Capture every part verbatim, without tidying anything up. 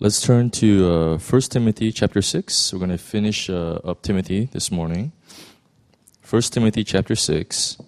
Let's turn to uh, First Timothy chapter six. We're going to finish uh, up Timothy this morning. First Timothy chapter six.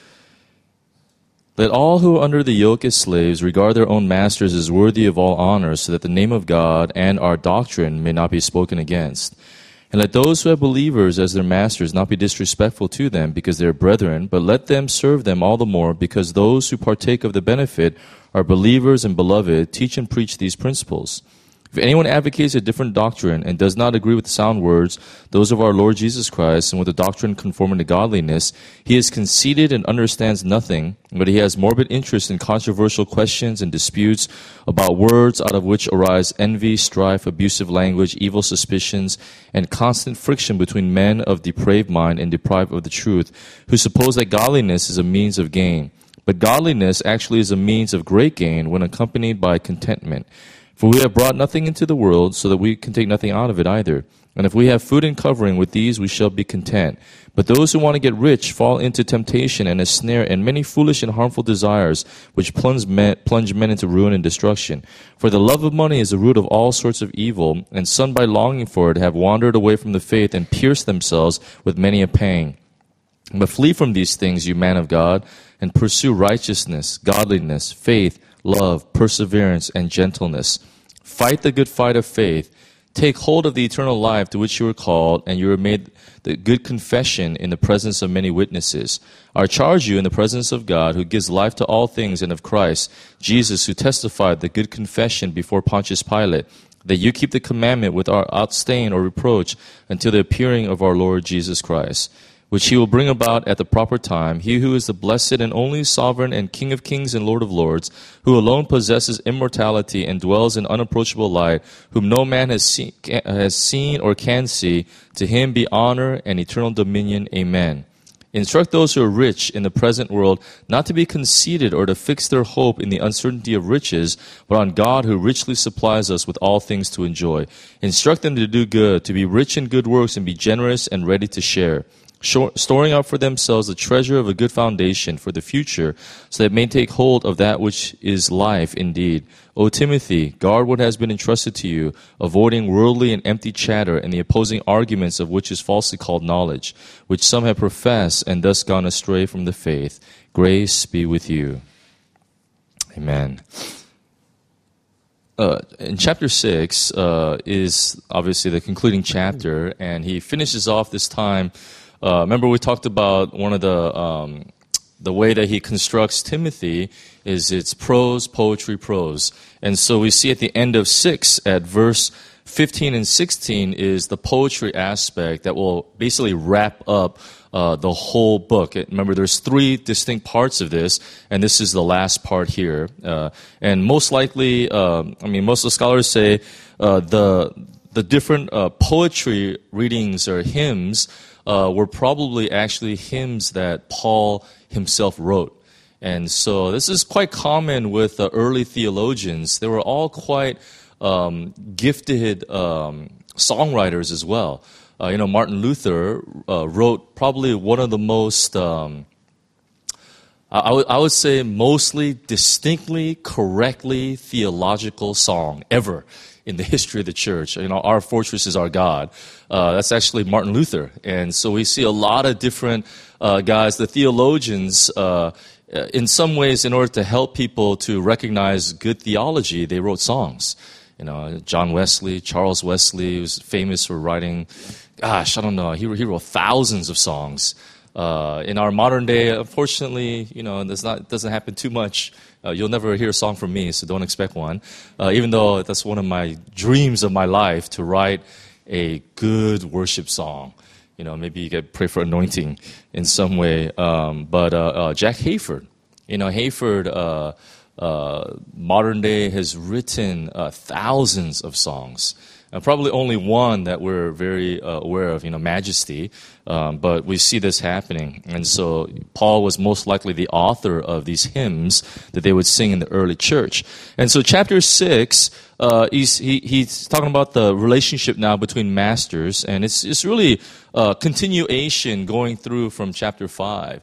Let all who are under the yoke as slaves regard their own masters as worthy of all honor, so that the name of God and our doctrine may not be spoken against. And let those who have believers as their masters not be disrespectful to them because they are brethren, but let them serve them all the more, because those who partake of the benefit are believers and beloved. Teach and preach these principles. If anyone advocates a different doctrine and does not agree with sound words, those of our Lord Jesus Christ, and with a doctrine conforming to godliness, he is conceited and understands nothing, but he has morbid interest in controversial questions and disputes about words, out of which arise envy, strife, abusive language, evil suspicions, and constant friction between men of depraved mind and deprived of the truth, who suppose that godliness is a means of gain. But godliness actually is a means of great gain when accompanied by contentment. For we have brought nothing into the world, so that we can take nothing out of it either. And if we have food and covering, with these we shall be content. But those who want to get rich fall into temptation and a snare and many foolish and harmful desires, which plunge men, plunge men into ruin and destruction. For the love of money is the root of all sorts of evil, and some by longing for it have wandered away from the faith and pierced themselves with many a pang. But flee from these things, you man of God, and pursue righteousness, godliness, faith, love, perseverance, and gentleness. Fight the good fight of faith. Take hold of the eternal life to which you were called, and you were made the good confession in the presence of many witnesses. I charge you in the presence of God, who gives life to all things, and of Christ Jesus, who testified the good confession before Pontius Pilate, that you keep the commandment without stain or reproach until the appearing of our Lord Jesus Christ, which he will bring about at the proper time, he who is the blessed and only sovereign and King of kings and Lord of lords, who alone possesses immortality and dwells in unapproachable light, whom no man has seen, has seen or can see. To him be honor and eternal dominion. Amen. Instruct those who are rich in the present world not to be conceited or to fix their hope in the uncertainty of riches, but on God who richly supplies us with all things to enjoy. Instruct them to do good, to be rich in good works, and be generous and ready to share, storing up for themselves the treasure of a good foundation for the future, so that they may take hold of that which is life indeed. O Timothy, guard what has been entrusted to you, avoiding worldly and empty chatter and the opposing arguments of which is falsely called knowledge, which some have professed and thus gone astray from the faith. Grace be with you. Amen. Uh, in chapter six uh, is obviously the concluding chapter, and he finishes off this time. Uh, remember, we talked about one of the um, the way that he constructs Timothy is it's prose, poetry, prose. And so we see at the end of six, at verse fifteen and sixteen, is the poetry aspect that will basically wrap up uh, the whole book. Remember, there's three distinct parts of this, and this is the last part here. Uh, and most likely, uh, I mean, most of the scholars say uh, the the different uh, poetry readings or hymns Uh, were probably actually hymns that Paul himself wrote. And so this is quite common with the early theologians. They were all quite um, gifted um, songwriters as well. Uh, you know, Martin Luther uh, wrote probably one of the most, um, I, w- I would say mostly distinctly, correctly theological song ever in the history of the church. You know, Our Fortress is Our God. Uh, that's actually Martin Luther. And so we see a lot of different uh, guys, the theologians, uh, in some ways, in order to help people to recognize good theology, they wrote songs. You know, John Wesley, Charles Wesley was famous for writing, gosh, I don't know, he, he wrote thousands of songs. Uh, in our modern day, unfortunately, you know, there's not, it doesn't happen too much. Uh, you'll never hear a song from me, so don't expect one. Uh, even though that's one of my dreams of my life, to write a good worship song. You know, maybe you could pray for anointing in some way. Um, but uh, uh, Jack Hayford, you know, Hayford, uh, uh, modern day, has written uh, thousands of songs. Uh, probably only one that we're very uh, aware of, you know, Majesty. Um, but we see this happening. And so Paul was most likely the author of these hymns that they would sing in the early church. And so chapter six, uh, he's, he, he's talking about the relationship now between masters. And it's, it's really a continuation going through from chapter five.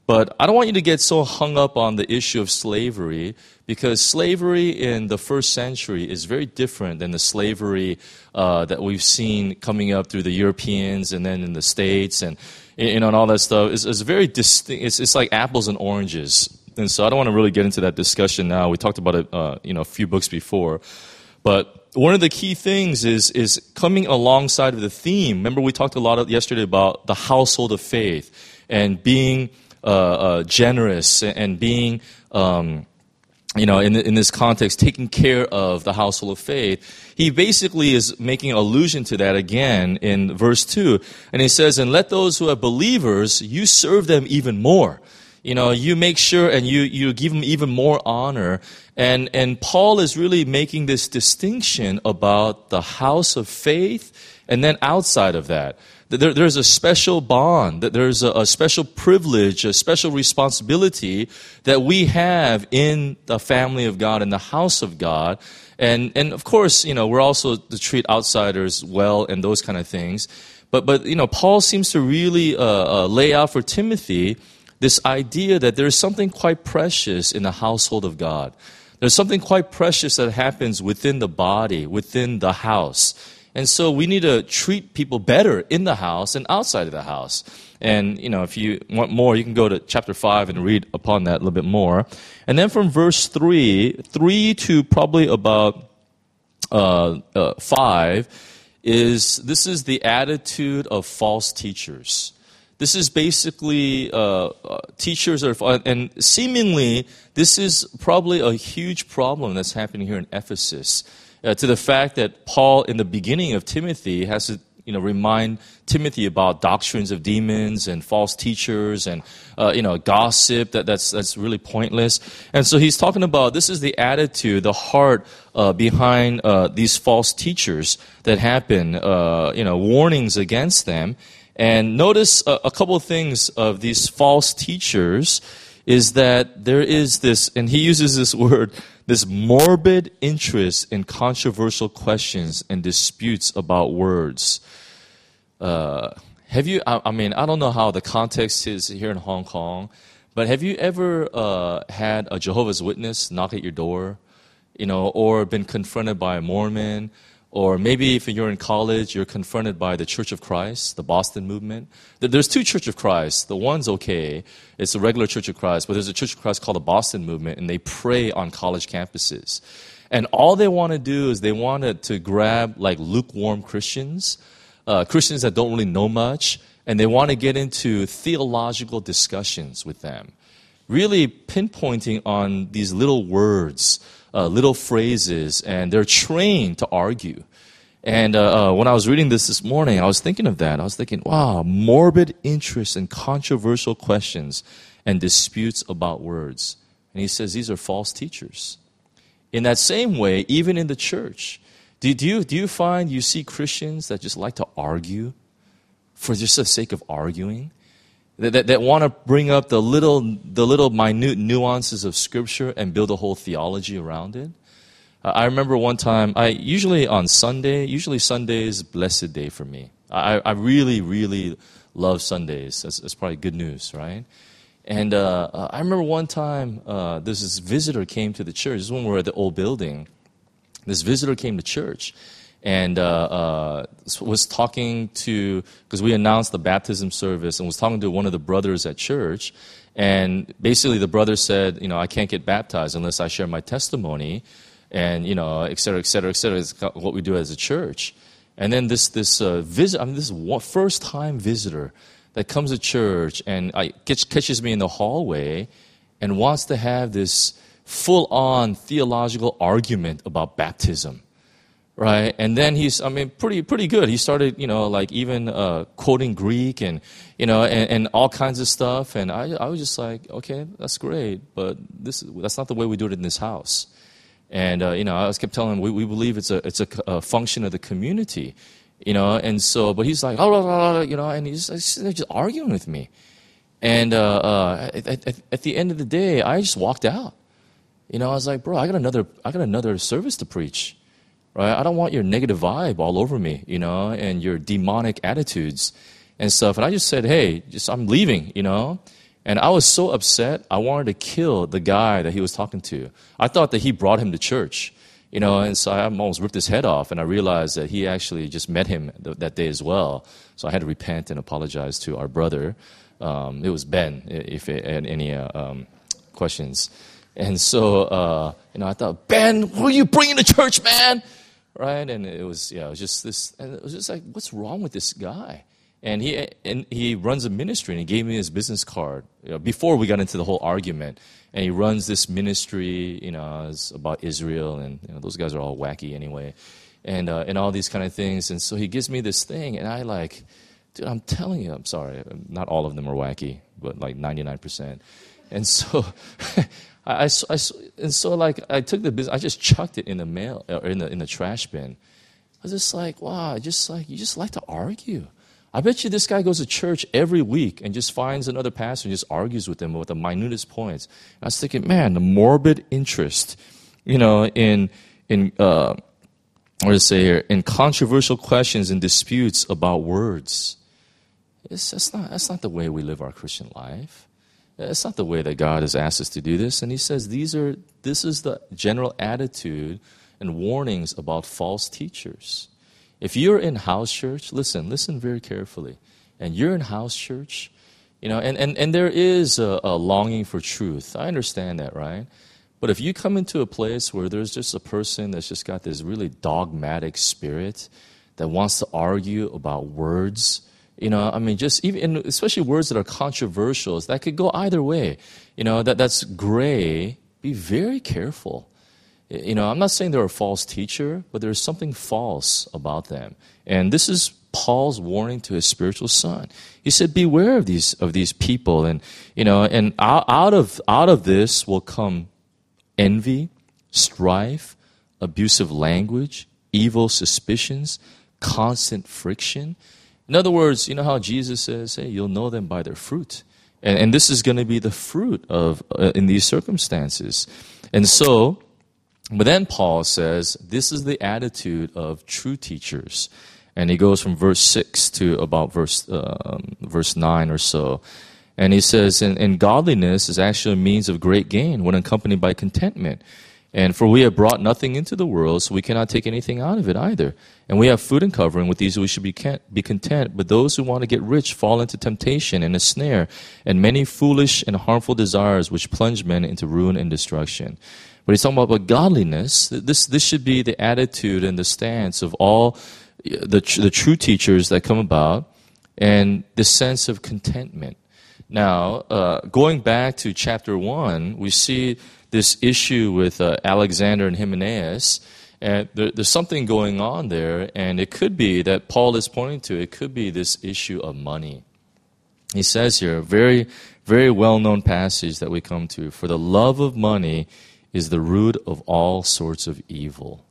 But I don't want you to get so hung up on the issue of slavery, because slavery in the first century is very different than the slavery uh, that we've seen coming up through the Europeans and then in the States and you know and all that stuff. It's, it's very distinct. It's, it's like apples and oranges. And so I don't want to really get into that discussion now. We talked about it, uh, you know, a few books before. But one of the key things is is coming alongside of the theme. Remember, we talked a lot of, yesterday about the household of faith and being uh, uh, generous and being, um, you know, in in this context, taking care of the household of faith. He basically is making allusion to that again in verse two. And he says, and let those who are believers, you serve them even more. You know, you make sure and you, you give them even more honor. And, and Paul is really making this distinction about the house of faith and then outside of that. There, there's a special bond, that there's a, a special privilege, a special responsibility that we have in the family of God, in the house of God. And, and of course, you know, we're also to treat outsiders well and those kind of things. But, but you know, Paul seems to really uh, uh, lay out for Timothy this idea that there's something quite precious in the household of God. There's something quite precious that happens within the body, within the house. And so we need to treat people better in the house and outside of the house. And, you know, if you want more, you can go to chapter five and read upon that a little bit more. And then from verse three, three to probably about uh, uh, five, is this is the attitude of false teachers. This is basically uh, uh, teachers are, and seemingly this is probably a huge problem that's happening here in Ephesus. Uh, to the fact that Paul, in the beginning of Timothy, has to you know remind Timothy about doctrines of demons and false teachers and uh, you know gossip that that's that's really pointless. And so he's talking about this is the attitude, the heart uh, behind uh, these false teachers that happen. Uh, you know, warnings against them. And notice a, a couple of things of these false teachers is that there is this, and he uses this word, this morbid interest in controversial questions and disputes about words. Uh, have you, I, I mean, I don't know how the context is here in Hong Kong, but have you ever uh, had a Jehovah's Witness knock at your door, you know, or been confronted by a Mormon? Or maybe if you're in college, you're confronted by the Church of Christ, the Boston movement. There's two Church of Christ. The one's okay. It's a regular Church of Christ. But there's a Church of Christ called the Boston movement, and they pray on college campuses. And all they want to do is they want to grab like lukewarm Christians, uh, Christians that don't really know much, and they want to get into theological discussions with them, really pinpointing on these little words, Uh, little phrases, and they're trained to argue. And uh, uh, when I was reading this this morning, I was thinking of that. I was thinking, wow, morbid interest in controversial questions and disputes about words. And he says these are false teachers. In that same way, even in the church, do, do, you, do you find you see Christians that just like to argue for just the sake of arguing? That, that, that want to bring up the little, the little minute nuances of Scripture and build a whole theology around it. Uh, I remember one time, I usually on Sunday, usually Sunday is a blessed day for me. I, I really, really love Sundays. That's, that's probably good news, right? And uh, uh, I remember one time, uh, there's this visitor came to the church. This is when we were at the old building. This visitor came to church. And uh, uh, was talking to, because we announced the baptism service, and was talking to one of the brothers at church. And basically the brother said, you know, I can't get baptized unless I share my testimony, and, you know, et cetera, et cetera, et cetera. It's what we do as a church. And then this this uh, visit, I mean, this first-time visitor that comes to church and I, catches me in the hallway and wants to have this full-on theological argument about baptism. Right, and then he's, I mean, pretty pretty good. He started, you know, like even uh, quoting Greek and, you know, and, and all kinds of stuff. And I I was just like, okay, that's great, but this that's not the way we do it in this house. And, uh, you know, I was kept telling him, we, we believe it's a it's a, a function of the community, you know. And so, but he's like, oh, you know, and he's, he's just arguing with me. And uh, uh, at, at, at the end of the day, I just walked out. You know, I was like, bro, I got another I got another service to preach. Right? I don't want your negative vibe all over me, you know, and your demonic attitudes and stuff. And I just said, hey, just I'm leaving, you know. And I was so upset, I wanted to kill the guy that he was talking to. I thought that he brought him to church, you know, and so I almost ripped his head off, and I realized that he actually just met him th- that day as well. So I had to repent and apologize to our brother. Um, it was Ben, if it had any uh, um, questions. And so, uh, you know, I thought, Ben, who are you bringing to church, man? Right? And it was, yeah, it was just this, and it was just like, what's wrong with this guy? And he and he runs a ministry, and he gave me his business card, you know, before we got into the whole argument. And he runs this ministry, you know, it's about Israel, and you know, those guys are all wacky anyway, and uh, and all these kind of things. And so he gives me this thing, and I like, dude, I'm telling you, I'm sorry, not all of them are wacky, but like ninety-nine percent. And so, I, I, I and so like I took the business, I just chucked it in the mail or in the in the trash bin. I was just like, wow, just like you just like to argue. I bet you this guy goes to church every week and just finds another pastor and just argues with them with the minutest points. I was thinking, man, the morbid interest, you know, in in uh, what to say here, in controversial questions and disputes about words. It's, that's not that's not the way we live our Christian life. It's not the way that God has asked us to do this. And He says these are this is the general attitude and warnings about false teachers. If you're in house church, listen, listen very carefully. And you're in house church, you know, and, and, and there is a, a longing for truth. I understand that, right? But if you come into a place where there's just a person that's just got this really dogmatic spirit that wants to argue about words, you know, I mean, just even, especially words that are controversial, that could go either way. You know, that that's gray. Be very careful. You know, I'm not saying they're a false teacher, but there's something false about them. And this is Paul's warning to his spiritual son. He said, beware of these of these people. And, you know, and out, out of out of this will come envy, strife, abusive language, evil suspicions, constant friction. In other words, you know how Jesus says, hey, you'll know them by their fruit. And, and this is going to be the fruit of uh, in these circumstances. And so, but then Paul says, this is the attitude of true teachers. And he goes from verse six to about verse um, verse nine or so. And he says, and, and godliness is actually a means of great gain when accompanied by contentment. And for we have brought nothing into the world, so we cannot take anything out of it either. And we have food and covering, with these we should be be content. But those who want to get rich fall into temptation and a snare, and many foolish and harmful desires which plunge men into ruin and destruction. But he's talking about godliness. This this should be the attitude and the stance of all the the true teachers that come about, and the sense of contentment. Now, uh, going back to chapter one, we see this issue with uh, Alexander and Hymenaeus, and there, there's something going on there, and it could be that Paul is pointing to, it could be this issue of money. He says here, a very, very well-known passage that we come to, for the love of money is the root of all sorts of evil.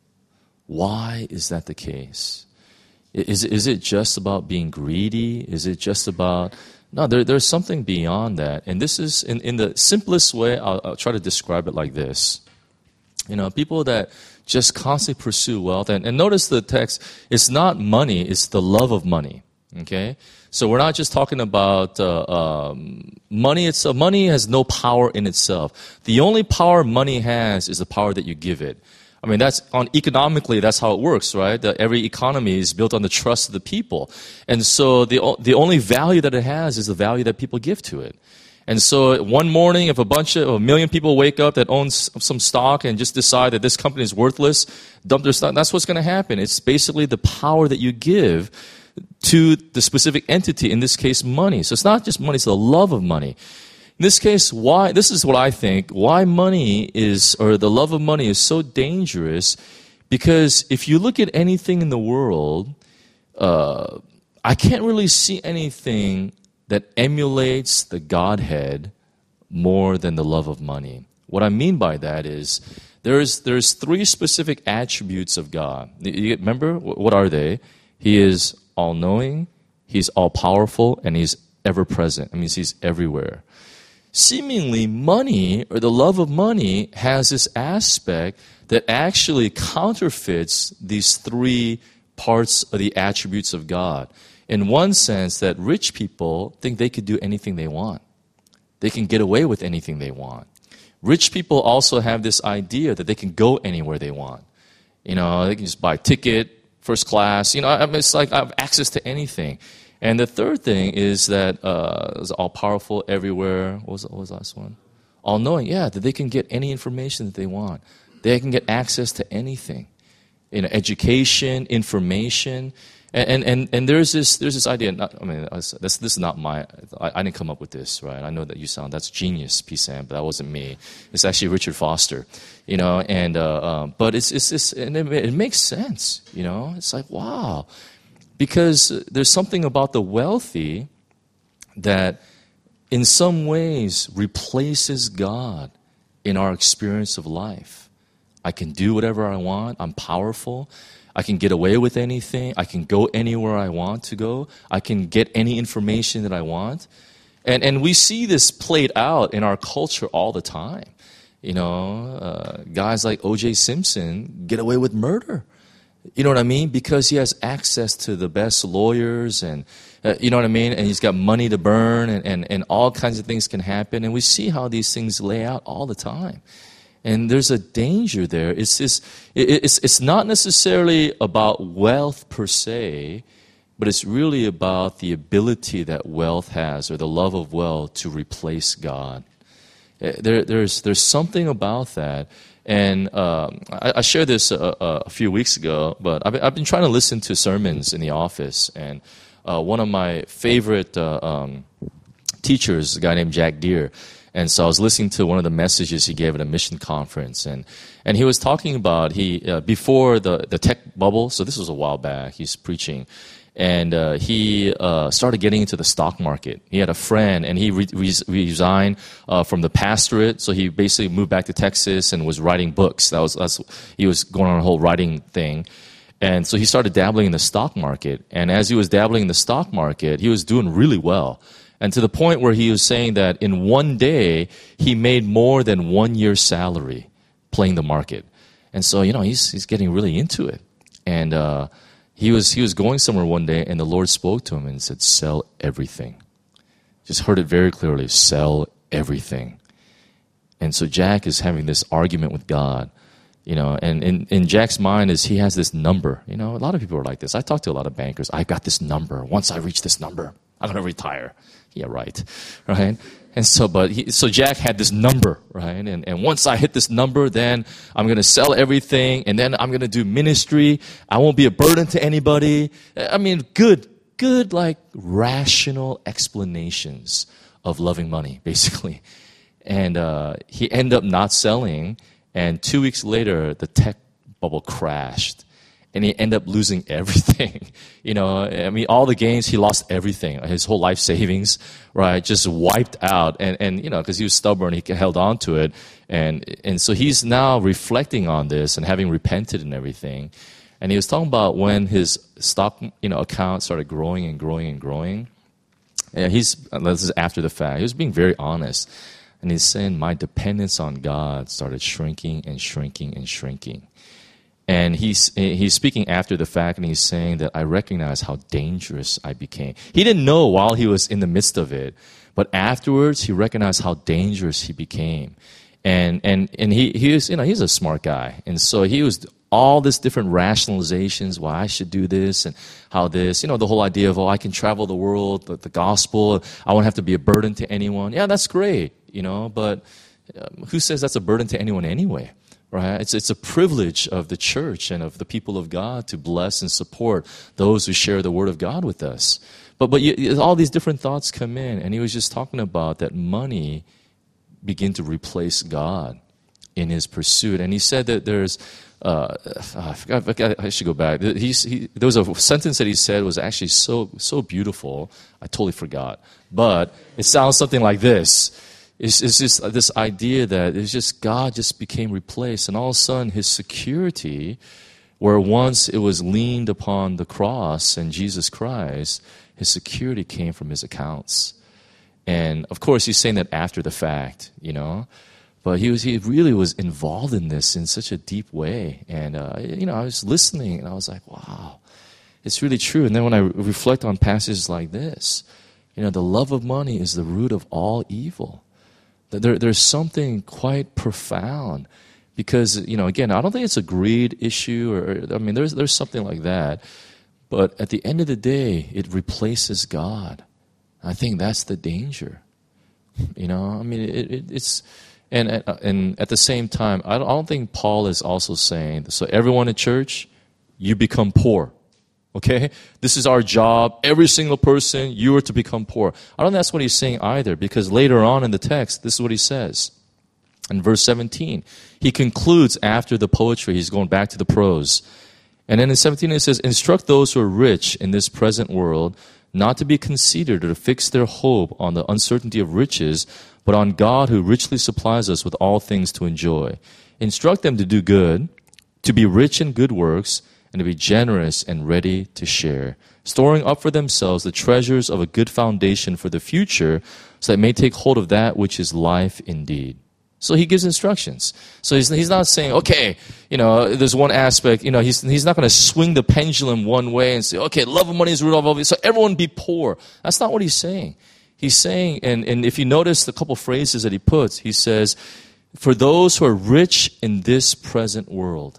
Why is that the case? Is, is it just about being greedy? Is it just about... No, there, there's something beyond that. And this is, in, in the simplest way, I'll, I'll try to describe it like this. You know, people that just constantly pursue wealth, and, and notice the text, it's not money, it's the love of money. Okay? So we're not just talking about uh, um, money itself. Money has no power in itself. The only power money has is the power that you give it. I mean, that's on economically, that's how it works, right? The, every economy is built on the trust of the people. And so the the only value that it has is the value that people give to it. And so one morning, if a bunch of, a million people wake up that own some stock and just decide that this company is worthless, dump their stock, that's what's going to happen. It's basically the power that you give to the specific entity, in this case, money. So it's not just money, it's the love of money. In this case, why, this is what I think, why money is, or the love of money is so dangerous, because if you look at anything in the world, uh, I can't really see anything that emulates the Godhead more than the love of money. What I mean by that is, there's, there's three specific attributes of God. You remember, what are they? He is all-knowing, He's all-powerful, and He's ever-present. That means He's everywhere. Seemingly, money, or the love of money, has this aspect that actually counterfeits these three parts of the attributes of God. In one sense, that rich people think they could do anything they want. they can get away with anything they want. Rich people also have this idea that they can go anywhere they want. You know, they can just buy a ticket, first class. You know, I mean, it's like I have access to anything. And the third thing is that uh, it's all-powerful everywhere. What was, what was the last one? All-knowing, yeah, that they can get any information that they want. They can get access to anything. You know, education, information. And, and, and, and there's this there's this idea, not, I mean, this, this is not my, I, I didn't come up with this, right? I know that you sound, that's genius, P. Sam, but that wasn't me. It's actually Richard Foster, you know, and, uh, um, but it's, it's, it's and it, it makes sense, you know? It's like, wow. Because there's something about the wealthy that in some ways replaces God in our experience of life. I can do whatever I want. I'm powerful. I can get away with anything. I can go anywhere I want to go. I can get any information that I want. And and we see this played out in our culture all the time. You know, uh, guys like O J Simpson get away with murder. You know what I mean? Because he has access to the best lawyers and, uh, you know what I mean? And he's got money to burn and, and, and all kinds of things can happen. And we see how these things lay out all the time. And there's a danger there. It's just, it's it's not necessarily about wealth per se, but it's really about the ability that wealth has, or the love of wealth, to replace God. There, there's there's something about that. And um, I, I shared this a, a few weeks ago, but I've, I've been trying to listen to sermons in the office. And uh, one of my favorite uh, um, teachers, a guy named Jack Deere. And so I was listening to one of the messages he gave at a mission conference, and, and he was talking about he uh, before the, the tech bubble. So this was a while back. He's preaching, and uh, he uh, started getting into the stock market. He had a friend, and he re- re- resigned uh, from the pastorate. So he basically moved back to Texas and was writing books. That was that's, he was going on a whole writing thing. And so he started dabbling in the stock market. And as he was dabbling in the stock market, he was doing really well. And to the point where he was saying that in one day, he made more than one year's salary playing the market. And so, you know, he's he's getting really into it. And uh, he was he was going somewhere one day, and the Lord spoke to him and said, sell everything. Just heard it very clearly, sell everything. And so Jack is having this argument with God. You know, and in, in Jack's mind is he has this number. You know, a lot of people are like this. I talk to a lot of bankers. I've got this number. Once I reach this number, I'm going to retire. Yeah, right. Right? And so, but he, so Jack had this number, right? And, and once I hit this number, then I'm going to sell everything, and then I'm going to do ministry. I won't be a burden to anybody. I mean, good, good, like rational explanations of loving money, basically. And uh, he ended up not selling. And two weeks later, the tech bubble crashed, and he ended up losing everything. You know, I mean, all the gains, he lost everything. His whole life savings, right, just wiped out. And, and you know, because he was stubborn, he held on to it. And, and so he's now reflecting on this and having repented and everything. And he was talking about when his stock, you know, account started growing and growing and growing. And he's, this is after the fact, he was being very honest. And he's saying, my dependence on God started shrinking and shrinking and shrinking. And he's he's speaking after the fact, and he's saying that I recognize how dangerous I became. He didn't know while he was in the midst of it, but afterwards he recognized how dangerous he became. And and and he he was, you know, he's a smart guy, and so he was all this different rationalizations why I should do this and how this, you know, the whole idea of, oh, I can travel the world, the, the gospel, I won't have to be a burden to anyone. Yeah, that's great, you know, but um, who says that's a burden to anyone anyway? Right? It's it's a privilege of the church and of the people of God to bless and support those who share the word of God with us. But but you, all these different thoughts come in, and he was just talking about that money begin to replace God in his pursuit. And he said that there's, uh, I forgot, I, forgot, I should go back. He's, he, there was a sentence that he said was actually so so beautiful. I totally forgot, but it sounds something like this. It's, it's just this idea that it's just God just became replaced, and all of a sudden his security, where once it was leaned upon the cross and Jesus Christ, his security came from his accounts. And of course he's saying that after the fact, you know, but he was he really was involved in this in such a deep way. And uh, you know, I was listening and I was like, wow, it's really true. And then when I reflect on passages like this, you know, the love of money is the root of all evil. There, there's something quite profound because, you know, again, I don't think it's a greed issue or, I mean, there's, there's something like that. But at the end of the day, it replaces God. I think that's the danger. You know, I mean, it, it, it's, and, and at the same time, I don't, I don't think Paul is also saying, so everyone in church, you become poor. Okay? This is our job. Every single person, you are to become poor. I don't think that's what he's saying either, because later on in the text, this is what he says. In verse seventeen, he concludes after the poetry, he's going back to the prose. And then in seventeen it says, instruct those who are rich in this present world not to be conceited or to fix their hope on the uncertainty of riches, but on God who richly supplies us with all things to enjoy. Instruct them to do good, to be rich in good works, and to be generous and ready to share, storing up for themselves the treasures of a good foundation for the future, so that they may take hold of that which is life indeed. So he gives instructions. So he's, he's not saying, okay, you know, there's one aspect, you know, he's, he's not going to swing the pendulum one way and say, okay, love of money is root of all evil, so everyone be poor. That's not what he's saying. He's saying, and, and if you notice the couple phrases that he puts, he says, for those who are rich in this present world.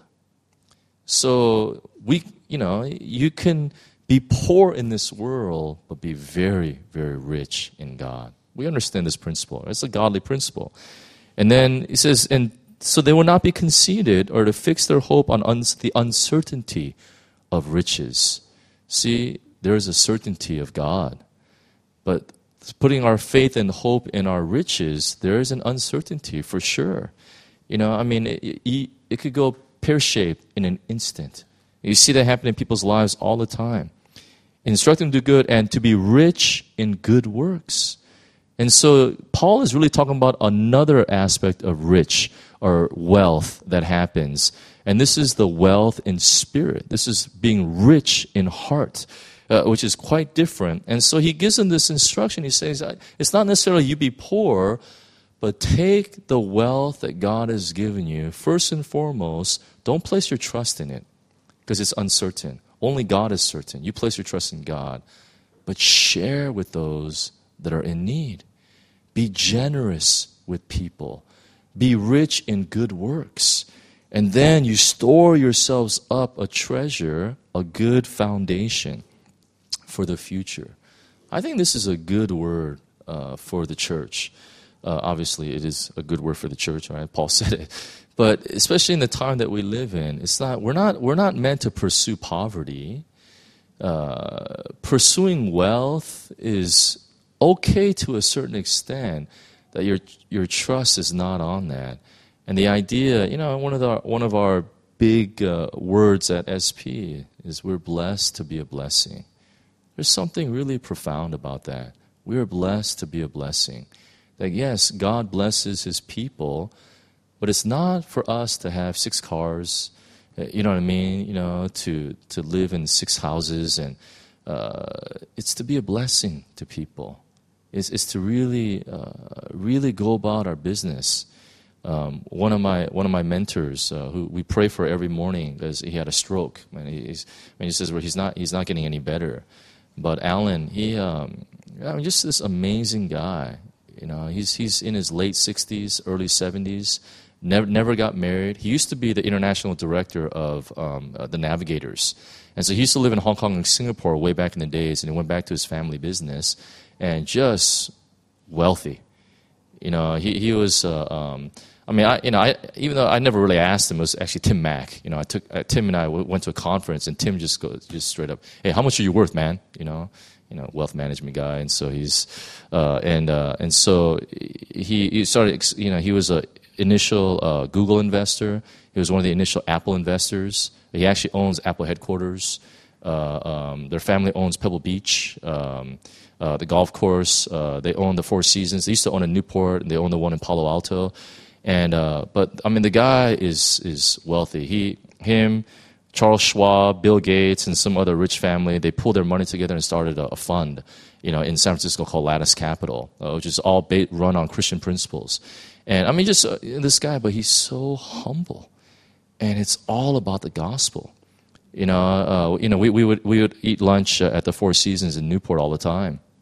So we, you know, you can be poor in this world, but be very, very rich in God. We understand this principle. It's a godly principle. And then he says, and so they will not be conceited or to fix their hope on uns- the uncertainty of riches. See, there is a certainty of God. But putting our faith and hope in our riches, there is an uncertainty for sure. You know, I mean, it, it, it could go pear-shaped in an instant. You see that happen in people's lives all the time. Instruct them to do good and to be rich in good works. And so Paul is really talking about another aspect of rich or wealth that happens. And this is the wealth in spirit. This is being rich in heart, uh, which is quite different. And so he gives them this instruction. He says, it's not necessarily you be poor, but take the wealth that God has given you. First and foremost, don't place your trust in it because it's uncertain. Only God is certain. You place your trust in God. But share with those that are in need. Be generous with people. Be rich in good works. And then you store yourselves up a treasure, a good foundation for the future. I think this is a good word uh, for the church. Uh, obviously, it is a good word for the church, right? Paul said it. But especially in the time that we live in, it's not we're not we're not meant to pursue poverty. Uh, pursuing wealth is okay to a certain extent, that your your trust is not on that. And the idea, you know, one of the one of our big uh, words at S P is we're blessed to be a blessing. There's something really profound about that. We are blessed to be a blessing. That yes, God blesses His people, but it's not for us to have six cars, you know what I mean? You know, to to live in six houses, and uh, it's to be a blessing to people. It's, it's to really, uh, really go about our business. Um, one of my one of my mentors, uh, who we pray for every morning, because he had a stroke, and he's, and he says, well, he's not he's not getting any better. But Alan, he, um, I mean, just this amazing guy. You know, he's he's in his late sixties, early seventies. Never never got married. He used to be the international director of um, uh, the Navigators, and so he used to live in Hong Kong and Singapore way back in the days. And he went back to his family business, and just wealthy. You know, he he was. Uh, um, I mean, I, you know, I, even though I never really asked him, it was actually Tim Mack. You know, I took uh, Tim and I w- went to a conference, and Tim just goes just straight up, "Hey, how much are you worth, man?" You know, you know, wealth management guy, and so he's, uh, and uh, and so he, he started. You know, he was a initial uh, Google investor. He was one of the initial Apple investors. He actually owns Apple headquarters. Uh, um, their family owns Pebble Beach. Um, uh, the golf course. Uh, they own the Four Seasons. They used to own a Newport, and they own the one in Palo Alto. And uh, but I mean, the guy is is wealthy. He, him, Charles Schwab, Bill Gates, and some other rich family. They pulled their money together and started a, a fund, you know, in San Francisco called Lattice Capital, uh, which is all ba- run on Christian principles. And I mean, just uh, this guy, but he's so humble, and it's all about the gospel. You know, uh, you know, we we would we would eat lunch uh, at the Four Seasons in Newport all the time.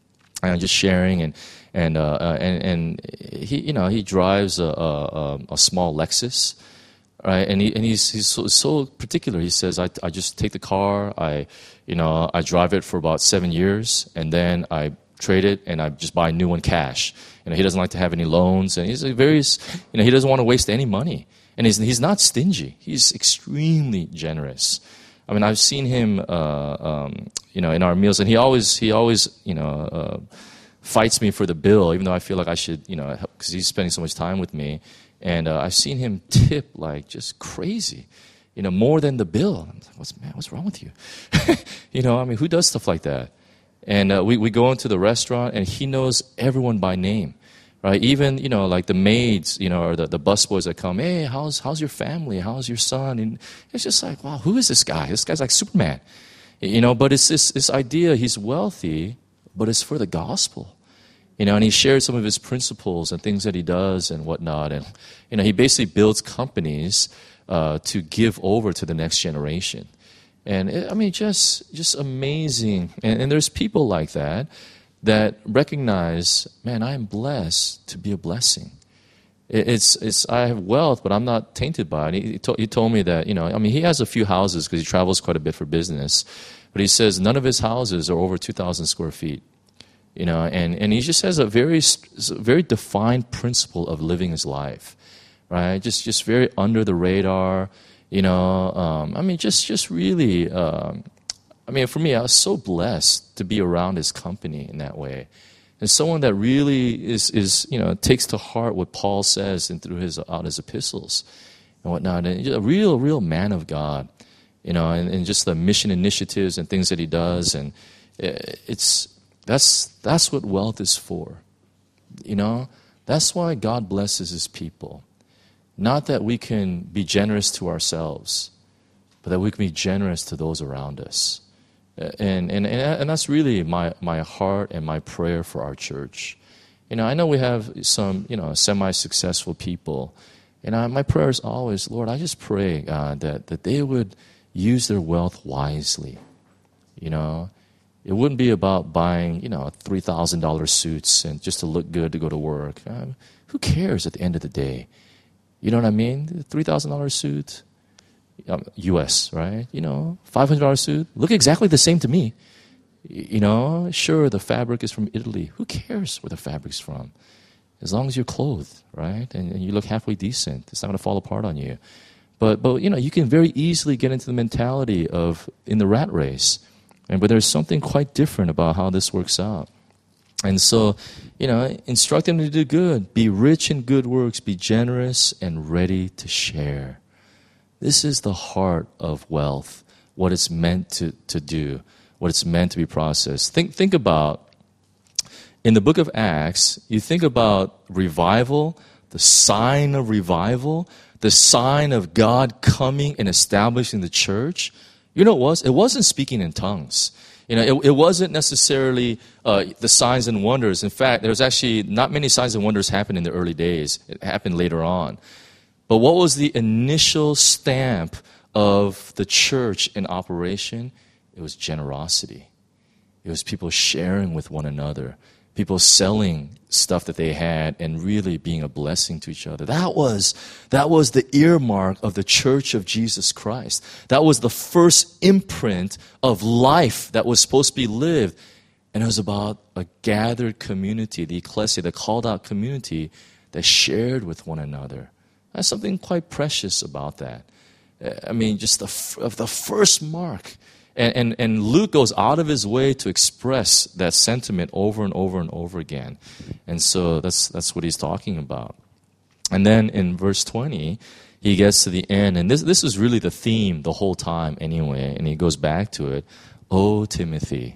and just sharing, and and uh, uh, and and he, you know, he drives a a, a small Lexus, right? And he and he's he's so, so particular. He says, I I just take the car, I you know I drive it for about seven years, and then I trade it, and I just buy a new one cash. You know, he doesn't like to have any loans, and he's a very, you know, he doesn't want to waste any money, and he's he's not stingy. He's extremely generous. I mean, I've seen him, uh, um, you know, in our meals, and he always he always you know uh, fights me for the bill, even though I feel like I should, you know, because he's spending so much time with me, and uh, I've seen him tip like just crazy, you know, more than the bill. I'm like, what's man, what's wrong with you? You know, I mean, who does stuff like that? And uh, we, we go into the restaurant, and he knows everyone by name, right? Even, you know, like the maids, you know, or the, the busboys that come, hey, how's how's your family? How's your son? And it's just like, wow, who is this guy? This guy's like Superman. You know, but it's this, this idea, he's wealthy, but it's for the gospel. You know, and he shares some of his principles and things that he does and whatnot. And, you know, he basically builds companies uh, to give over to the next generation. And it, I mean, just just amazing. And, and there's people like that that recognize, man, I am blessed to be a blessing. It, it's it's I have wealth, but I'm not tainted by it. He, he, to, he told me that, you know, I mean, he has a few houses because he travels quite a bit for business. But he says none of his houses are over two thousand square feet. You know, and, and he just has a very very defined principle of living his life, right? Just just very under the radar. You know, um, I mean, just just really, um, I mean, for me, I was so blessed to be around his company in that way. And someone that really is, is you know, takes to heart what Paul says and through his out his epistles and whatnot. And a real, real man of God, you know, and, and just the mission initiatives and things that he does. And it's, that's, that's what wealth is for, you know. That's why God blesses his people. Not that we can be generous to ourselves, but that we can be generous to those around us. And and and that's really my, my heart and my prayer for our church. You know, I know we have some, you know, semi-successful people. And I, my prayer is always, Lord, I just pray, God, that, that they would use their wealth wisely. You know, it wouldn't be about buying, you know, three thousand dollars suits and just to look good to go to work. Um, who cares at the end of the day? You know what I mean? three thousand dollars suit, um, U S, right? You know, five hundred dollars suit, look exactly the same to me. You know, sure, the fabric is from Italy. Who cares where the fabric's from? As long as you're clothed, right? And, and you look halfway decent. It's not going to fall apart on you. But, but, you know, you can very easily get into the mentality of in the rat race. And but there's something quite different about how this works out. And so, you know, instruct them to do good. Be rich in good works. Be generous and ready to share. This is the heart of wealth, what it's meant to, to do, what it's meant to be processed. Think, think about, in the book of Acts, you think about revival, the sign of revival, the sign of God coming and establishing the church. You know what it was? It wasn't speaking in tongues. You know, it, it wasn't necessarily uh, the signs and wonders. In fact, there was actually not many signs and wonders happened in the early days. It happened later on. But what was the initial stamp of the church in operation? It was generosity. It was people sharing with one another, people selling stuff that they had and really being a blessing to each other. That was, that was the earmark of the Church of Jesus Christ. That was the first imprint of life that was supposed to be lived. And it was about a gathered community, the ecclesia, the called out community that shared with one another. There's something quite precious about that. I mean, just the, of the first mark. And, and, and Luke goes out of his way to express that sentiment over and over and over again. And so that's that's what he's talking about. And then in verse twenty, he gets to the end, and this this is really the theme the whole time anyway, and he goes back to it. O Timothy,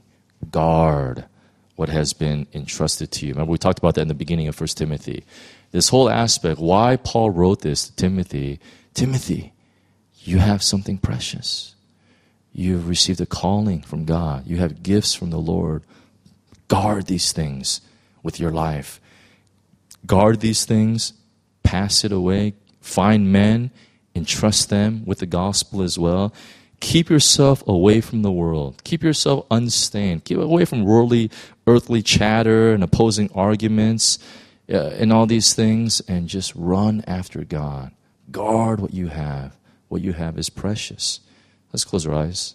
guard what has been entrusted to you. Remember, we talked about that in the beginning of First Timothy. This whole aspect, why Paul wrote this to Timothy. Timothy, you have something precious. You've received a calling from God. You have gifts from the Lord. Guard these things with your life. Guard these things. Pass it away. Find men. Entrust them with the gospel as well. Keep yourself away from the world. Keep yourself unstained. Keep away from worldly, earthly chatter and opposing arguments uh, and all these things, and just run after God. Guard what you have. What you have is precious. Let's close our eyes.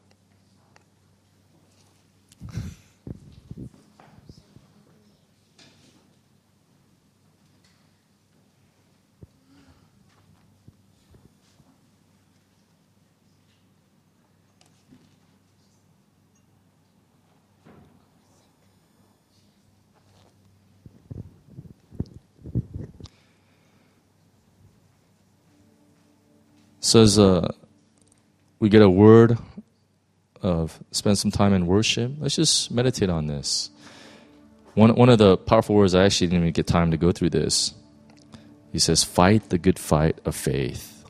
So as uh, we get a word of spend some time in worship, let's just meditate on this. One one of the powerful words, I actually didn't even get time to go through this. He says, fight the good fight of faith.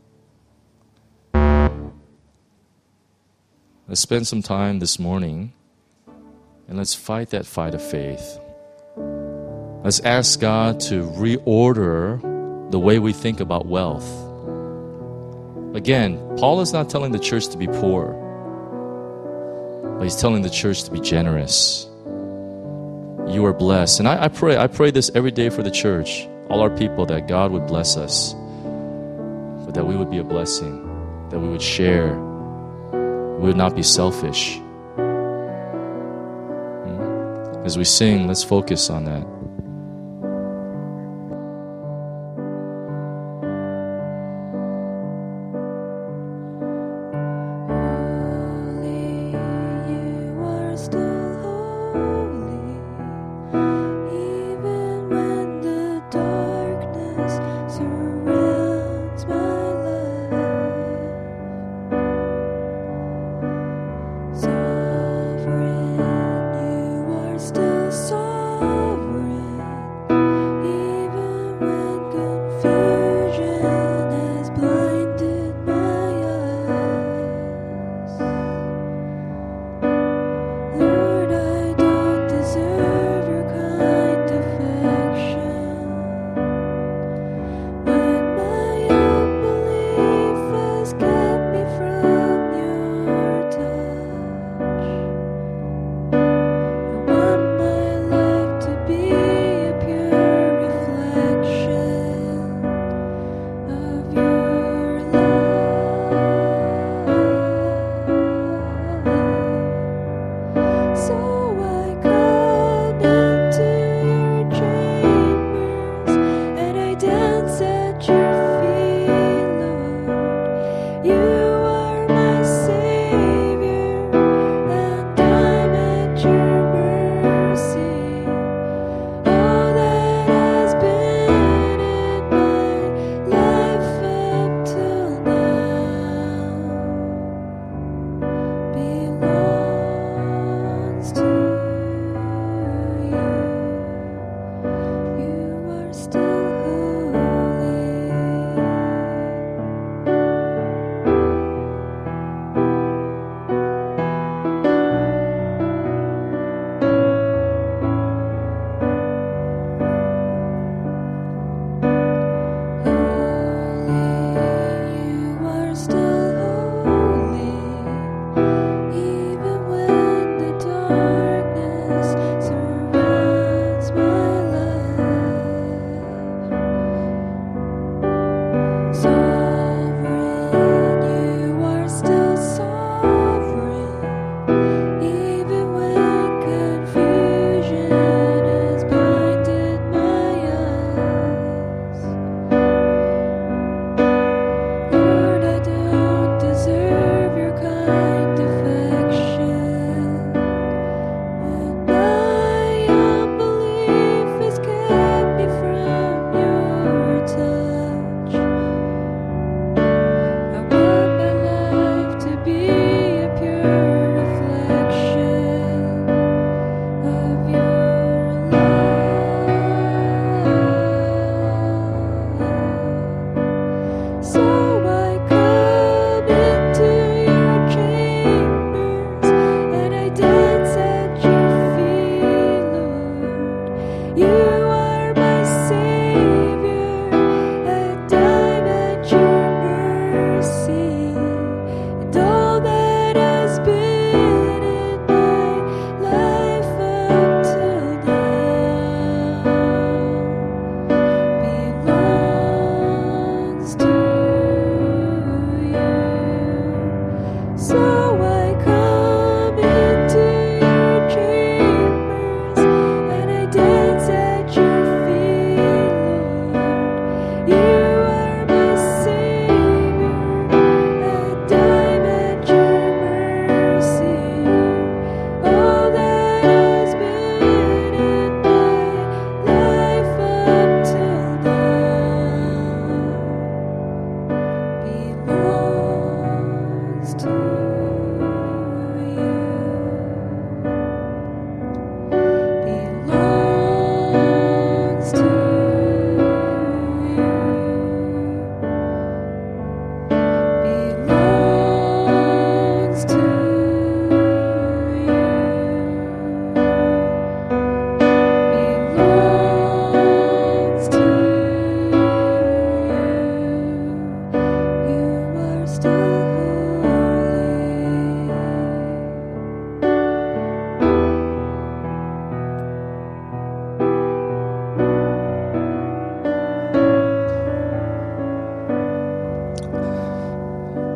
Let's spend some time this morning and let's fight that fight of faith. Let's ask God to reorder the way we think about wealth. Again, Paul is not telling the church to be poor, but he's telling the church to be generous. You are blessed. And I, I pray, I pray this every day for the church, all our people, that God would bless us, but that we would be a blessing, that we would share, we would not be selfish. As we sing, let's focus on that. Sovereign, you are still sovereign.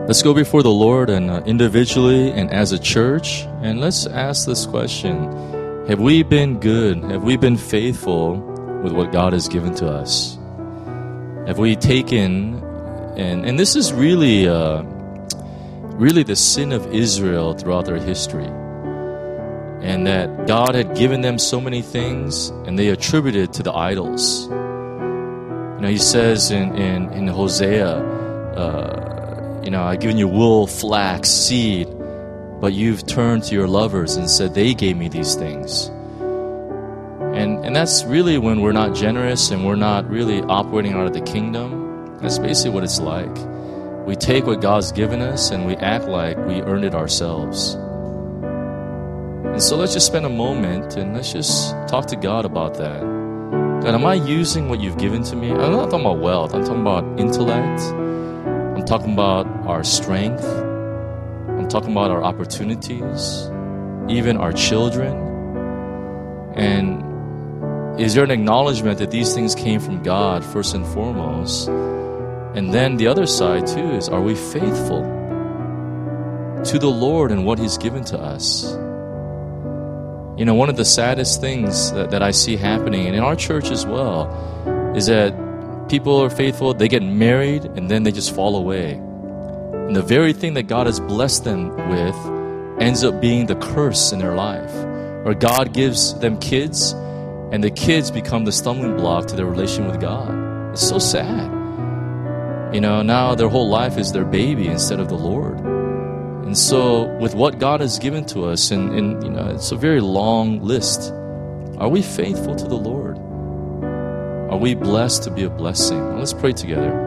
Let's go before the Lord and uh, individually and as a church, and let's ask this question. Have we been good? Have we been faithful with what God has given to us? Have we taken, and, and this is really, uh, really the sin of Israel throughout their history. And that God had given them so many things, and they attributed to the idols. You know, he says in, in, in Hosea, uh, you know, I've given you wool, flax, seed, but you've turned to your lovers and said they gave me these things. And and that's really when we're not generous and we're not really operating out of the kingdom. That's basically what it's like. We take what God's given us and we act like we earned it ourselves. And so let's just spend a moment and let's just talk to God about that. God, am I using what you've given to me? I'm not talking about wealth. I'm talking about intellect. I'm talking about our strength. I'm talking about our opportunities, even our children. And is there an acknowledgement that these things came from God first and foremost? And then the other side too is, are we faithful to the Lord and what He's given to us? You know, one of the saddest things that, that I see happening, and in our church as well, is that people are faithful, they get married, and then they just fall away. And the very thing that God has blessed them with ends up being the curse in their life. Or God gives them kids, and the kids become the stumbling block to their relation with God. It's so sad. You know, now their whole life is their baby instead of the Lord. And so with what God has given to us, and, and you know, it's a very long list. Are we faithful to the Lord? Are we blessed to be a blessing? Well, let's pray together.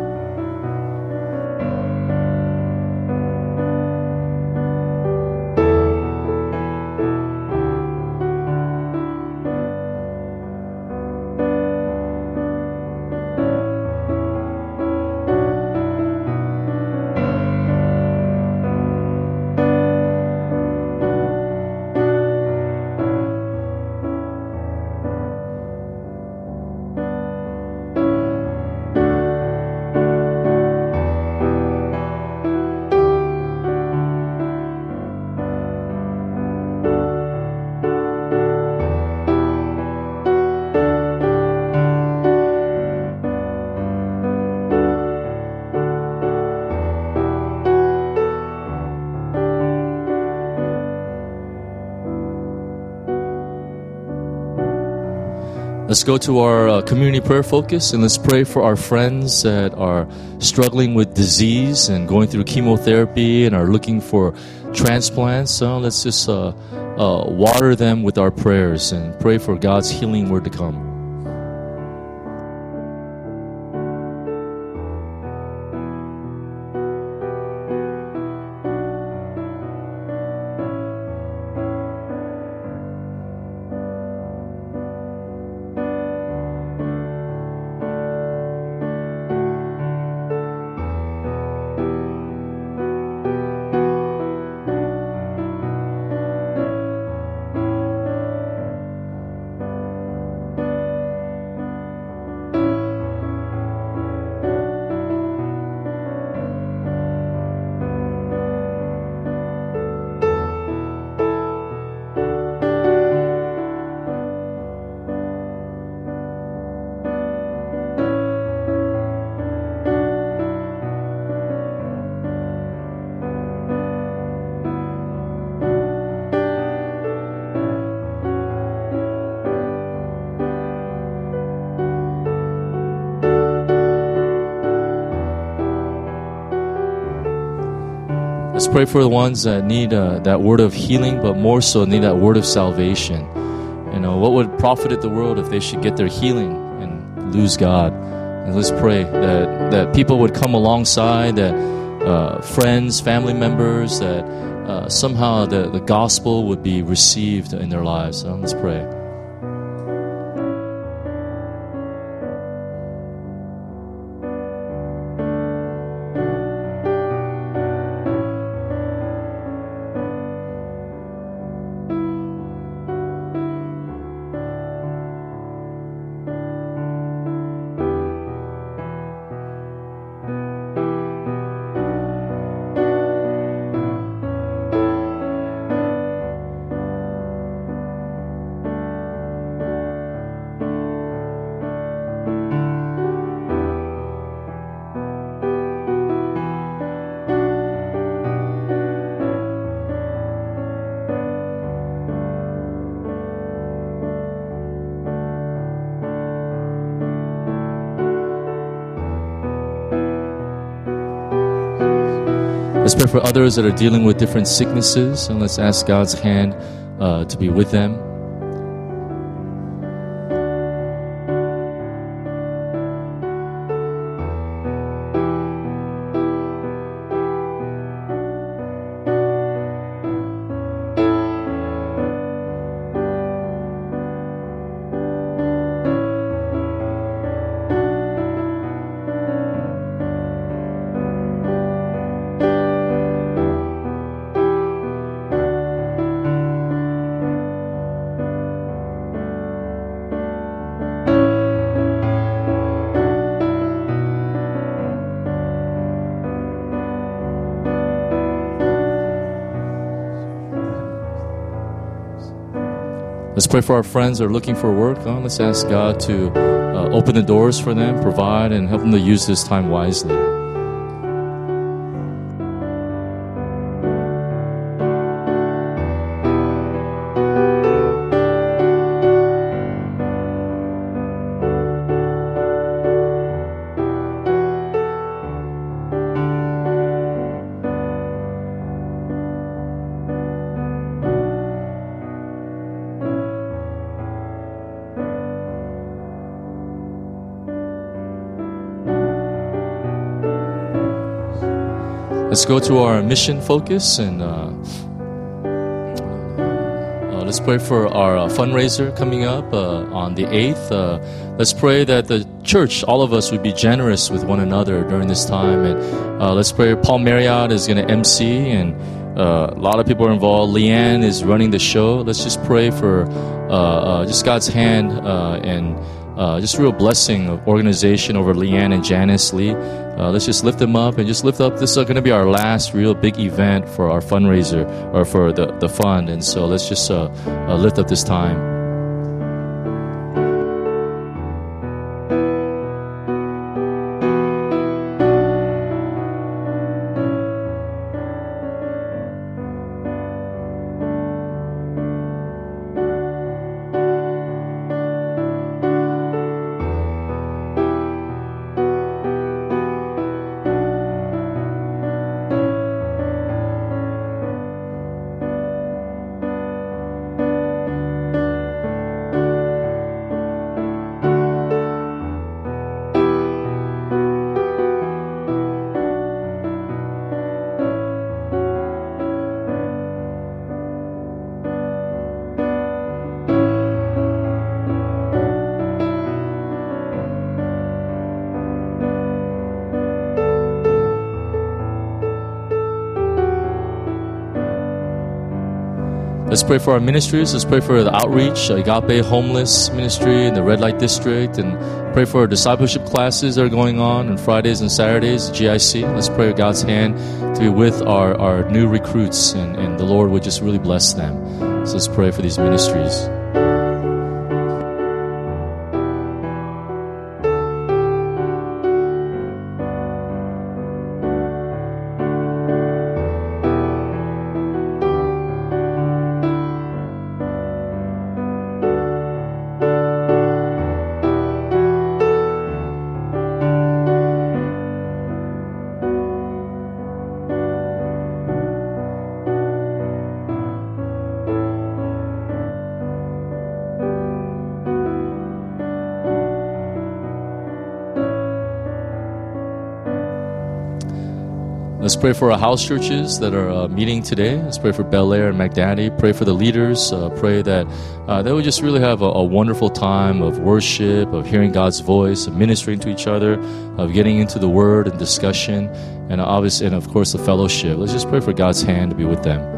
Let's go to our uh, community prayer focus, and let's pray for our friends that are struggling with disease and going through chemotherapy and are looking for transplants. So let's just uh, uh, water them with our prayers and pray for God's healing word to come. Let's pray for the ones that need uh, that word of healing, but more so need that word of salvation. You know, what would profit it the world if they should get their healing and lose God? And let's pray that, that people would come alongside, that uh, friends, family members, that uh, somehow the, the gospel would be received in their lives. So let's pray. Let's pray for others that are dealing with different sicknesses, and let's ask God's hand uh, to be with them. Let's pray for our friends that are looking for work. Oh, let's ask God to uh, open the doors for them, provide, and help them to use this time wisely. Let's go to our mission focus and uh, uh, let's pray for our uh, fundraiser coming up uh, on the eighth. Uh, let's pray that the church, all of us, would be generous with one another during this time. And uh, let's pray Paul Marriott is going to M C, and uh, a lot of people are involved. Leanne is running the show. Let's just pray for uh, uh, just God's hand uh, and uh, just real blessing of organization over Leanne and Janice Lee. Uh, let's just lift them up and just lift up. This is going to be our last real big event for our fundraiser or for the, the fund. And so let's just uh, uh, lift up this time. Let's pray for our ministries. Let's pray for the outreach, Agape Homeless Ministry in the Red Light District, and pray for our discipleship classes that are going on on Fridays and Saturdays at G I C. Let's pray God's hand to be with our, our new recruits, and, and the Lord would just really bless them. So let's pray for these ministries. Let's pray for our house churches that are uh, meeting today. Let's pray for Bel Air and McDaddy. Pray for the leaders. Uh, pray that uh, they would just really have a, a wonderful time of worship, of hearing God's voice, of ministering to each other, of getting into the Word and discussion, and obviously, and of course, the fellowship. Let's just pray for God's hand to be with them.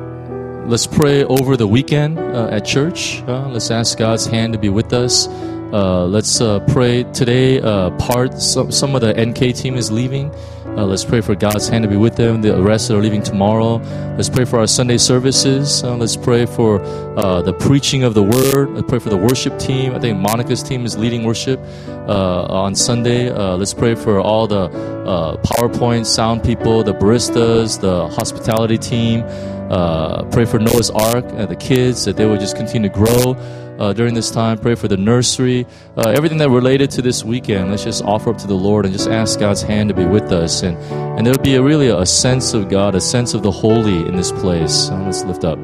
Let's pray over the weekend uh, at church. Uh, let's ask God's hand to be with us. Uh, let's uh, pray today. Uh, part some, some of the N K team is leaving. Uh, let's pray for God's hand to be with them. The rest are leaving tomorrow. Let's pray for our Sunday services. Uh, let's pray for uh, the preaching of the Word. Let's pray for the worship team. I think Monica's team is leading worship uh, on Sunday. Uh, let's pray for all the uh, PowerPoint sound people, the baristas, the hospitality team. Uh, pray for Noah's Ark, uh, the kids, that they will just continue to grow uh, during this time. Pray for the nursery, uh, everything that related to this weekend. Let's just offer up to the Lord and just ask God's hand to be with us. And, and there'll be a, really a, a sense of God, a sense of the holy in this place. So let's lift up.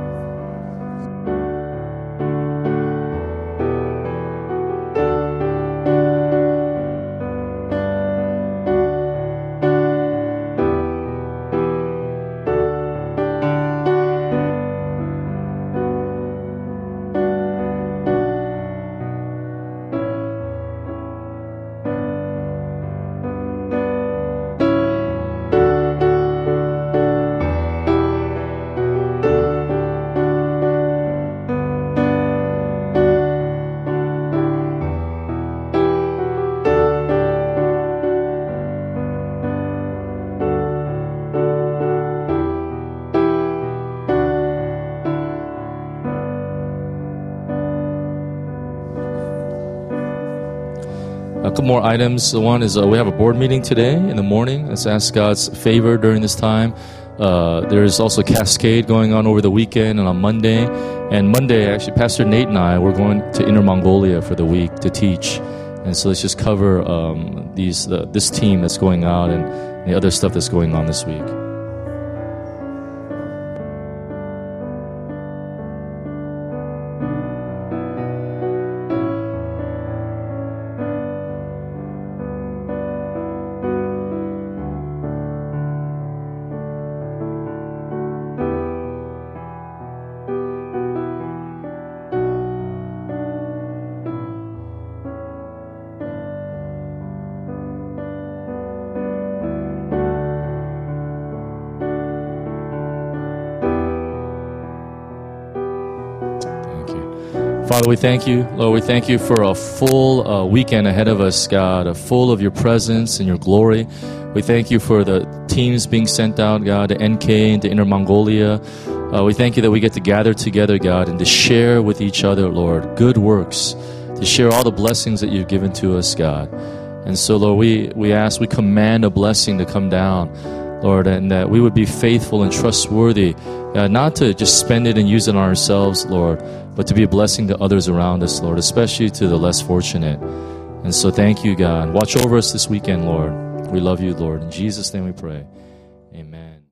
A couple more items. One is uh, we have a board meeting today in the morning. Let's ask God's favor during this time. Uh, there's also Cascade going on over the weekend and on Monday. And Monday, actually, Pastor Nate and I, we're going to Inner Mongolia for the week to teach. And so let's just cover um, these uh, this team that's going out and the other stuff that's going on this week. Father, we thank you. Lord, we thank you for a full uh, weekend ahead of us, God, a full of your presence and your glory. We thank you for the teams being sent out, God, to N K and to Inner Mongolia. Uh, we thank you that we get to gather together, God, and to share with each other, Lord, good works, to share all the blessings that you've given to us, God. And so, Lord, we, we ask, we command a blessing to come down, Lord, and that we would be faithful and trustworthy, uh, not to just spend it and use it on ourselves, Lord, but to be a blessing to others around us, Lord, especially to the less fortunate. And so thank you, God. Watch over us this weekend, Lord. We love you, Lord. In Jesus' name we pray. Amen.